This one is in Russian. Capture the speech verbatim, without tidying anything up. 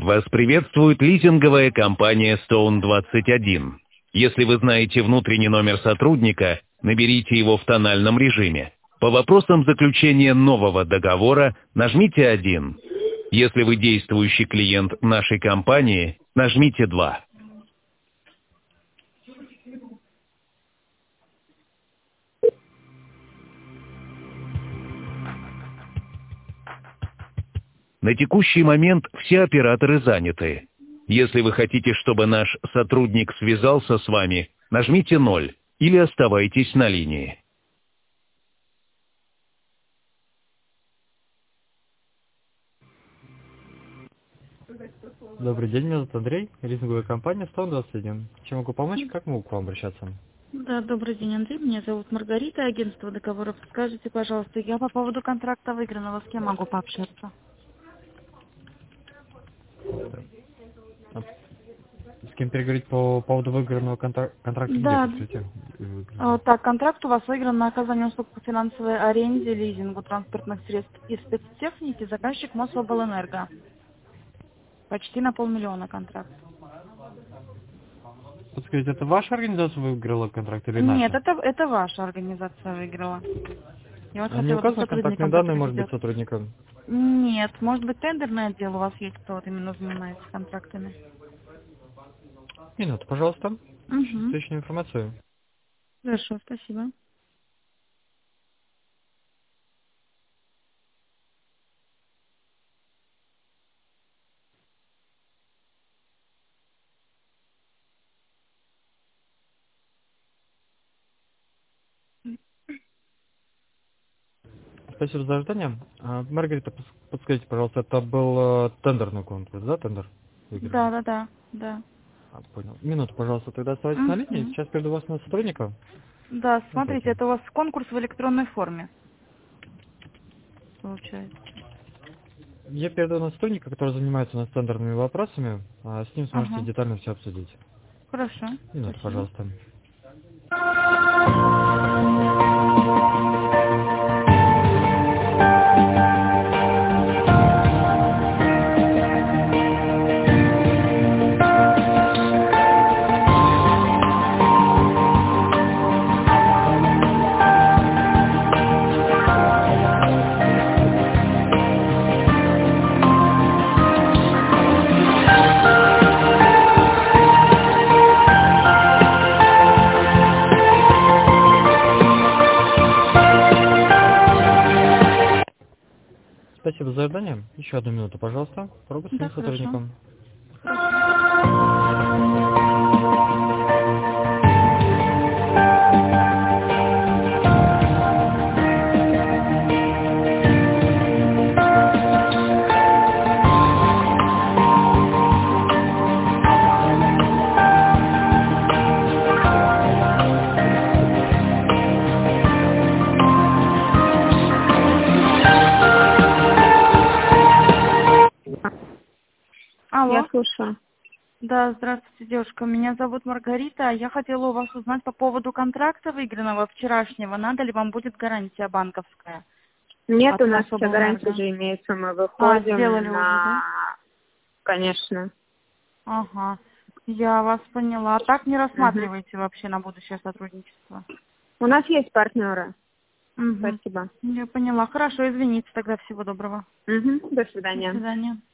Вас приветствует лизинговая компания Stone двадцать один. Если вы знаете внутренний номер сотрудника, наберите его в тональном режиме. По вопросам заключения нового договора нажмите один. Если вы действующий клиент нашей компании, нажмите два. На текущий момент все операторы заняты. Если вы хотите, чтобы наш сотрудник связался с вами, нажмите ноль или оставайтесь на линии. Добрый день, меня зовут Андрей, лизинговая компания Stone двадцать один. Чем могу помочь, как могу к вам обращаться? Да, добрый день, Андрей. Меня зовут Маргарита, агентство договоров. Скажите, пожалуйста, я по поводу контракта выигранного, с кем могу пообщаться? С кем переговорить по поводу выигранного контрак- контракта? Да. Где, кстати? А, так, контракт у вас выигран на оказание услуг по финансовой аренде, лизингу транспортных средств и спецтехники, заказчик Мособлэнерго. Почти на полмиллиона контракт. Подскажите, это ваша организация выиграла контракт или наша? Нет, это, это ваша организация выиграла. Я вот А не хотела бы указаны контактные сотрудникам данные, может быть, подтвердить. сотрудника? Нет, может быть, тендерный отдел у вас есть, кто вот именно занимается контрактами? Минуту, пожалуйста. Угу. Точную информацию. Хорошо, спасибо. Спасибо за ожидание. А, Маргарита, пос- подскажите, пожалуйста, это был э, тендерный конкурс, да, тендер? Выигранный? Да, да, да, да. А, понял. Минуту, пожалуйста, тогда оставайтесь на линии. Мгм. Сейчас перейду вас на сотрудника. Да, смотрите, Смотрите. это у вас конкурс в электронной форме, получается. Я перейду на сотрудника, который занимается у нас тендерными вопросами. А с ним сможете Ага, детально все обсудить. хорошо, Минуту, спасибо. пожалуйста. Спасибо за ожидание. Еще одну минуту, пожалуйста. Пробуй с Да, своим хорошо, сотрудником. хорошо. Я Алло. слушаю. Да, здравствуйте, девушка. Меня зовут Маргарита. Я хотела у вас узнать по поводу контракта выигранного вчерашнего. Надо ли вам будет гарантия банковская? Нет, От у нас вся гарантия Мособлэнерго. же имеется. Мы А, выходим сделали уже, да? на... Конечно. Ага. Я вас поняла. А так не Мгм. рассматриваете вообще на будущее сотрудничество? У нас есть партнеры. Угу. Спасибо. Я поняла. Хорошо, извините тогда. Всего доброго. Мгм. До До свидания. свидания.